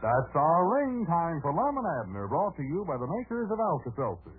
That's our ring time for Lum and Abner, brought to you by the makers of Alka-Seltzer.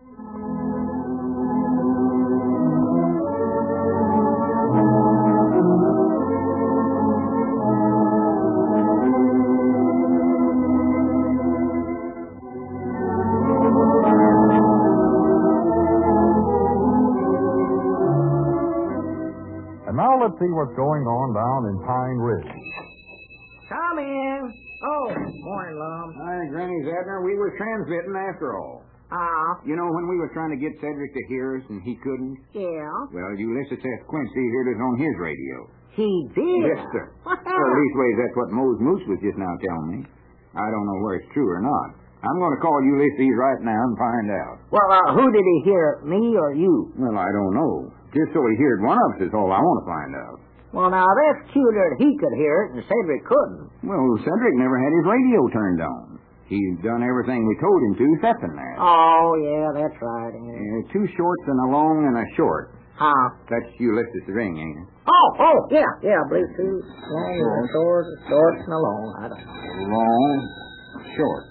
And now let's see what's going on down in Pine Ridge. Come in. Oh, morning, Lum. Hi, Granny Abner. We were transmitting after all. You know, when we were trying to get Cedric to hear us and he couldn't? Yeah? Well, Ulysses S. Quincy heard us on his radio. He did? Yes, sir. Well, leastways, that's what Mose Moose was just now telling me. I don't know whether it's true or not. I'm going to call Ulysses right now and find out. Well, who did he hear, me or you? Well, I don't know. Just so he heard one of us is all I want to find out. Well, now, that's cuter that he could hear it and Cedric couldn't. Well, Cedric never had his radio turned on. He's done everything we told him to, except in that. Oh, yeah, that's right. Yeah. 2 shorts and a long and a short. Huh? That's Ulysses' ring, ain't it? Oh, yeah, Bluetooth. Long and a short and a long. I don't know. Long, short.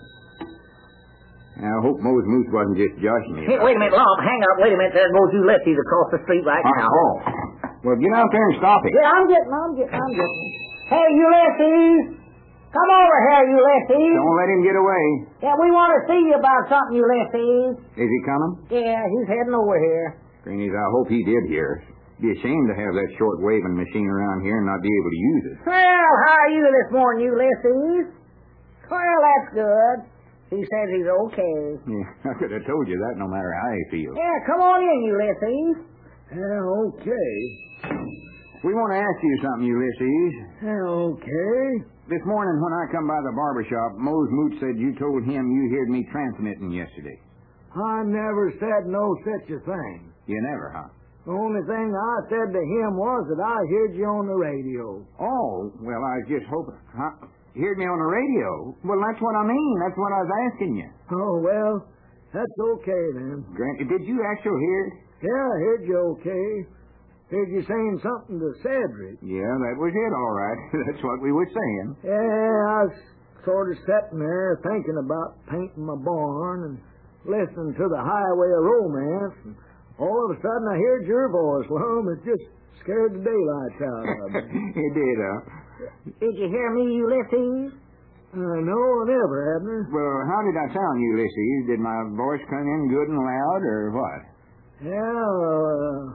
Now, I hope Mose Moose wasn't just joshing me. Hey, wait a minute, Lum. Hang up. Wait a minute. There goes Ulysses across the street right now. Oh. Well, get out there and stop it. Yeah, I'm getting. Hey, Ulysses! Come over here, Ulysses. Don't let him get away. Yeah, we want to see you about something, Ulysses. Is he coming? Yeah, he's heading over here. Greenies, I hope he did hear us. Be ashamed to have that short waving machine around here and not be able to use it. Well, how are you this morning, Ulysses? Well, that's good. He says he's okay. Yeah, I could have told you that no matter how he feels. Yeah, come on in, Ulysses. Okay. We want to ask you something, Ulysses. Okay. This morning when I come by the barber shop, Mose Moot said you told him you heard me transmitting yesterday. I never said no such a thing. You never, huh? The only thing I said to him was that I heard you on the radio. Oh, well, I was just hoping. Huh? You heard me on the radio? Well, that's what I mean. That's what I was asking you. Oh, well, that's okay then. Grant, did you actually hear it? Yeah, I heard you okay. Heard you saying something to Cedric. Yeah, that was it, all right. That's what we were saying. Yeah, I was sort of sitting there thinking about painting my barn and listening to the Highway of Romance. And all of a sudden I heard your voice, Lum. It just scared the daylights out of me. It did, huh? Did you hear me, Ulysses? No, I never, Abner. Well, how did I sound, Ulysses? Did my voice come in good and loud, or what? Yeah,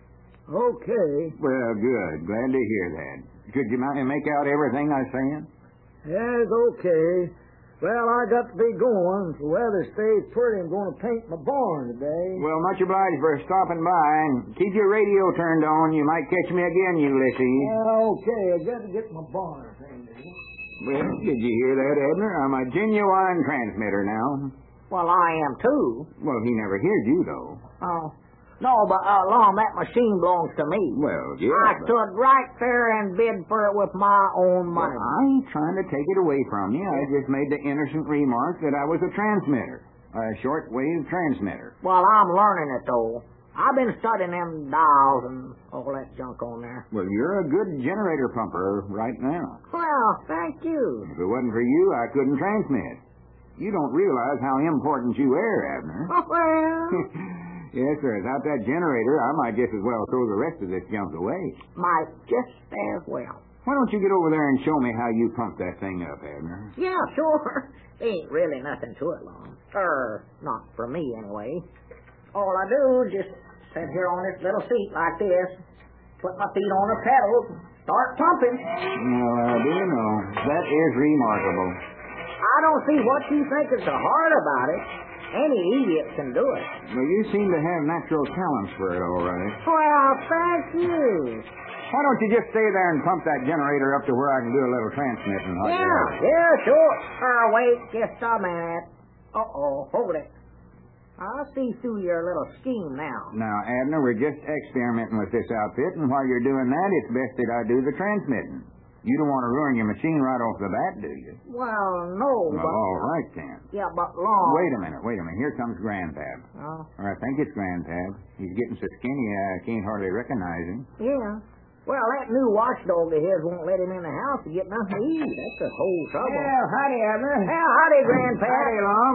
okay. Well, good. Glad to hear that. Could you make out everything I was saying? Yeah, it's okay. Well, I got to be going. If the weather stays pretty, I'm going to paint my barn today. Well, much obliged for stopping by, and keep your radio turned on. You might catch me again, Ulysses. Yeah, okay. I got to get my barn painted. Well, did you hear that, Abner? I'm a genuine transmitter now. Well, I am too. Well, he never heard you, though. Oh. No, but, Lum, that machine belongs to me. Well, yeah. I stood right there and bid for it with my own money. Well, I ain't trying to take it away from you. I just made the innocent remark that I was a transmitter. A shortwave transmitter. Well, I'm learning it, though. I've been studying them dials and all that junk on there. Well, you're a good generator pumper right now. Well, thank you. If it wasn't for you, I couldn't transmit. You don't realize how important you are, Abner. Well... Yes, sir. Without that generator, I might just as well throw the rest of this junk away. Might just as well. Why don't you get over there and show me how you pump that thing up, Abner? Yeah, sure. Ain't really nothing to it, Lum. Not for me, anyway. All I do is just sit here on this little seat like this, put my feet on the pedals, start pumping. Well, I do know. That is remarkable. I don't see what you think is so hard about it. Any idiot can do it. Well, you seem to have natural talents for it, all right. Well, thank you. Why don't you just stay there and pump that generator up to where I can do a little transmitting? Yeah, sure. Wait just a minute. Uh-oh, hold it. I see through your little scheme now. Now, Abner, we're just experimenting with this outfit, and while you're doing that, it's best that I do the transmitting. You don't want to ruin your machine right off the bat, do you? Well, no, well, but... all right, then. Yeah, but Lum... Wait a minute. Here comes Grandpap. Oh? Or I think it's Grandpap. He's getting so skinny I can't hardly recognize him. Yeah. Well, that new watchdog of his won't let him in the house to get nothing to eat. That's the whole trouble. Well, howdy, Abner. Well, howdy, Grandpa. Howdy, Lum.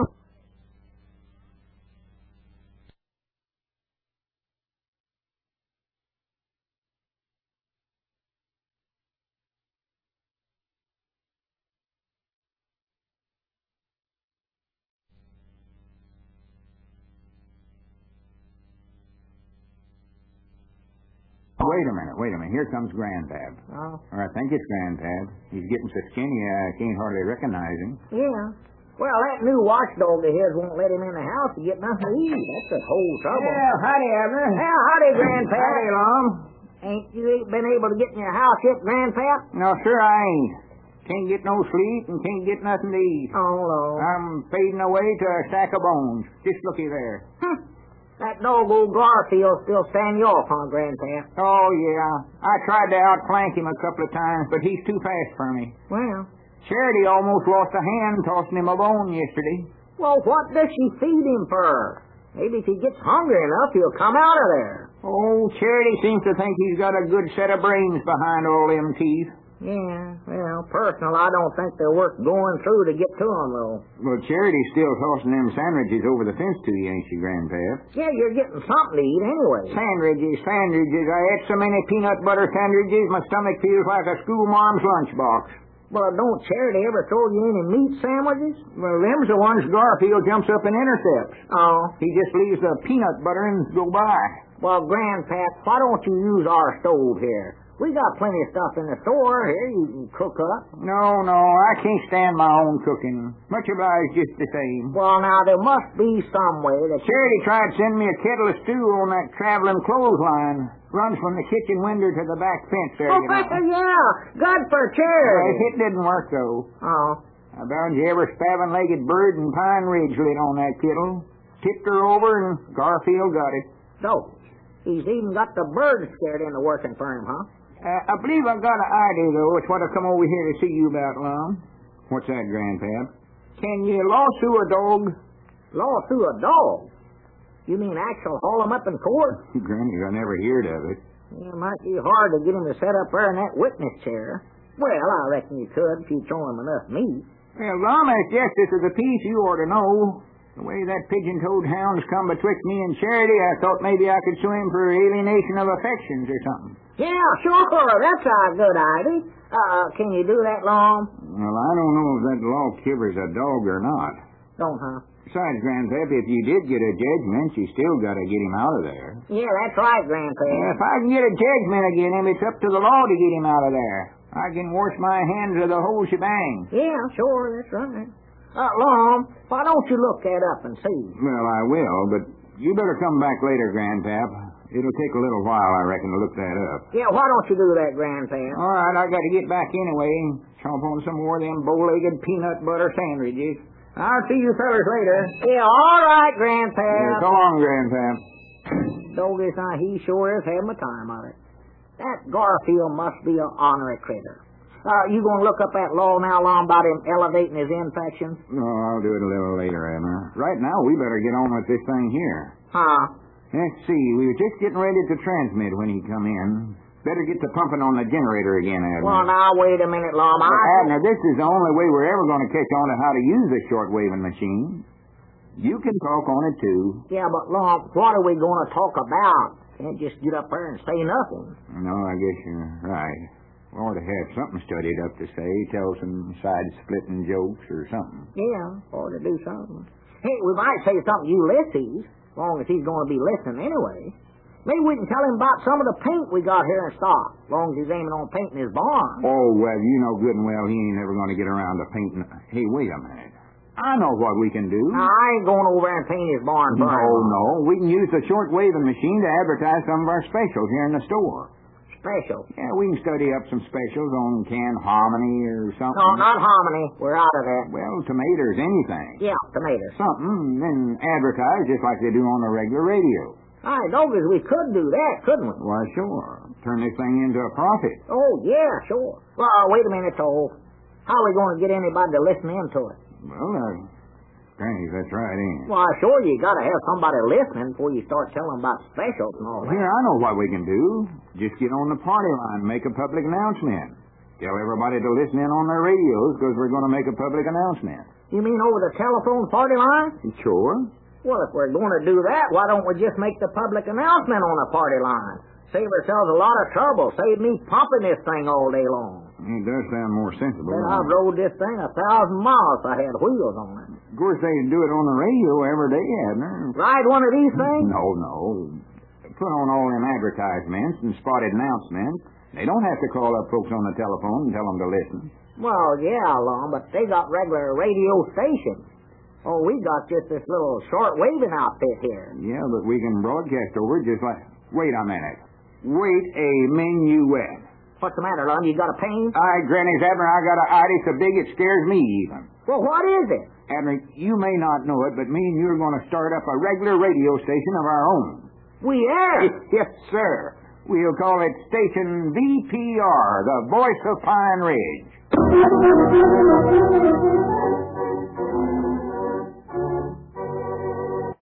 Wait a minute. Here comes Grandpap. Oh. Or I think it's Grandpap. He's getting so skinny I can't hardly recognize him. Yeah. Well, that new watchdog of his won't let him in the house to get nothing to eat. That's the whole trouble. Well, howdy, Abner. Well, howdy, Grandpa. Howdy, Lum. Ain't you been able to get in your house yet, Grandpa? No, sir, I ain't. Can't get no sleep and can't get nothing to eat. Oh, no. I'm fading away to a sack of bones. Just looky there. That dog old Garfield still stand you off, huh, Grandpa? Oh, yeah. I tried to outflank him a couple of times, but he's too fast for me. Well, Charity almost lost a hand tossing him a bone yesterday. well, what does she feed him for? Maybe if he gets hungry enough, he'll come out of there. Oh, Charity seems to think he's got a good set of brains behind all them teeth. Yeah, well, personal, I don't think they're worth going through to get to him, though. Well, Charity's still tossing them sandwiches over the fence to you, ain't she, Grandpap? Yeah, you're getting something to eat anyway. Sandwiches. I ate so many peanut butter sandwiches, my stomach feels like a schoolmarm's lunchbox. Well, don't Charity ever throw you any meat sandwiches? Well, them's the ones Garfield jumps up and intercepts. Oh. He just leaves the peanut butter and go by. Well, Grandpap, why don't you use our stove here? We got plenty of stuff in the store. Here, you can cook up. No, I can't stand my own cooking. Much obliged just the same. Well, now, there must be some way that... Charity tried to send me a kettle of stew on that traveling clothesline. Runs from the kitchen window to the back fence there, Oh, you know. yeah, good for Charity. It didn't work, though. Oh. I bound you every spavined-legged bird in Pine Ridge lit on that kettle. Tipped her over, and Garfield got it. So, he's even got the birds scared into working for him, huh? I believe I've got an idea, though. It's what I've come over here to see you about, Lum. What's that, Grandpap? Can you lawsuit a dog? Lawsuit a dog? You mean actual haul him up in court? Granny, I never heard of it. Yeah, it might be hard to get him to set up there in that witness chair. Well, I reckon you could if you throw him enough meat. Well, Lum, as justice of the peace, you ought to know. The way that pigeon-toed hound's come betwixt me and Charity, I thought maybe I could sue him for alienation of affections or something. Yeah, sure. That's a good idea. Can you do that, Lum? Well, I don't know if that law covers a dog or not. Don't, huh? Besides, Grandpap, if you did get a judgment, you still got to get him out of there. Yeah, that's right, Grandpa. If I can get a judgment against him, it's up to the law to get him out of there. I can wash my hands of the whole shebang. Yeah, sure, that's right. Lum, why don't you look that up and see? Well, I will, but you better come back later, Grandpap. It'll take a little while, I reckon, to look that up. Yeah, why don't you do that, Grandpa? All right, I got to get back anyway and chomp on some more of them bow-legged peanut butter sandwiches. I'll see you fellers later. Yeah, all right, Grandpa. Yeah, so long, Grandpap. Doggone, now he sure is having a time of it. That Garfield must be an ornery critter. You gonna look up that law now, Lum, about him elevating his infections? No, I'll do it a little later, Abner. Right now, we better get on with this thing here. Huh? Let's see, we were just getting ready to transmit when he come in. Better get to pumping on the generator again, Abner. Well, now, wait a minute, Lum. Abner, this is the only way we're ever going to catch on to how to use this short-waving machine. You can talk on it, too. Yeah, but, Lum, what are we going to talk about? Can't just get up there and say nothing. No, I guess you're right. We ought to have something studied up to say, tell some side-splitting jokes or something. Yeah, ought to do something. Hey, we might say something to Ulysses, as long as he's going to be listening anyway. Maybe we can tell him about some of the paint we got here in stock, as long as he's aiming on painting his barn. Oh, well, you know good and well he ain't never going to get around to painting. Hey, wait a minute. I know what we can do. Now, I ain't going over there and paint his barn. No. We can use the short-waving machine to advertise some of our specials here in the store. Special? Yeah, we can study up some specials on canned hominy or something. No, not hominy. We're out of that. Well, tomatoes, anything. Yeah, tomatoes. Something, then advertise just like they do on the regular radio. I know, because we could do that, couldn't we? Why, sure. Turn this thing into a profit. Oh, yeah, sure. Well, wait a minute, though. How are we going to get anybody to listen into it? Well, Granny, that's right, ain't it? Why, sure, you gotta have somebody listening before you start telling about specials and all that. Here, I know what we can do. Just get on the party line and make a public announcement. Tell everybody to listen in on their radios because we're going to make a public announcement. You mean over the telephone party line? Sure. Well, if we're going to do that, why don't we just make the public announcement on the party line? Save ourselves a lot of trouble. Save me pumping this thing all day long. It does sound more sensible. Well, I've rode this thing 1,000 miles if I had wheels on it. Of course, they do it on the radio every day, Abner. Ride one of these things? No. Put on all them advertisements and spotted announcements. They don't have to call up folks on the telephone and tell them to listen. Well, yeah, Lon, but they got regular radio stations. Oh, we got just this little short-waving outfit here. Yeah, but we can broadcast over just like... Wait a minute. Wait a minuet. What's the matter, Lon? You got a pain? Granny's Abner, I got an itis so big it scares me even. Well, what is it? Abner, you may not know it, but me and you are going to start up a regular radio station of our own. We are? Yes, sir. We'll call it Station VPR, the Voice of Pine Ridge.